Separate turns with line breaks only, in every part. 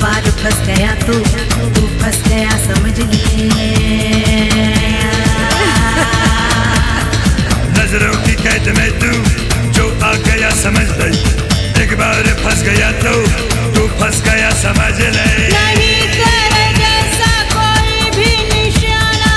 बार फंस गया तू फंस गया समझ ले।
नजरों की कैद में तू जो आ गया समझ ले, एक बार फंस गया तो तू फंस गया समझ ले।
नहीं तेरे जैसा कोई भी निशाना,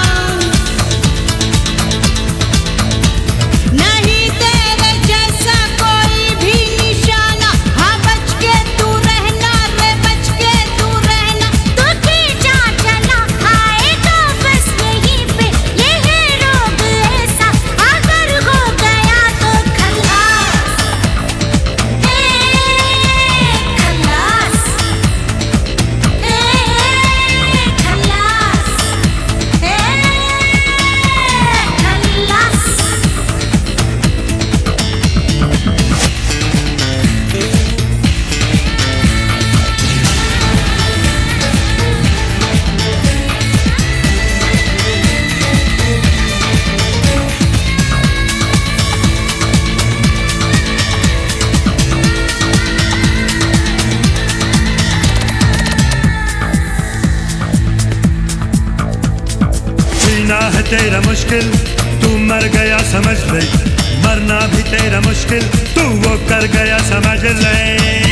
नहीं तेरे जैसा कोई भी निशाना। हाँ बच के तू रहना रे, बच के तू रहना। तू खींचा चला आएगा बस यहीं पे, ये है रोग ऐसा, अगर हो गया तो खलास। खलास
जीना है तेरा मुश्किल तू मर गया समझ ले, मरना भी तेरा मुश्किल तू वो कर गया समझ ले।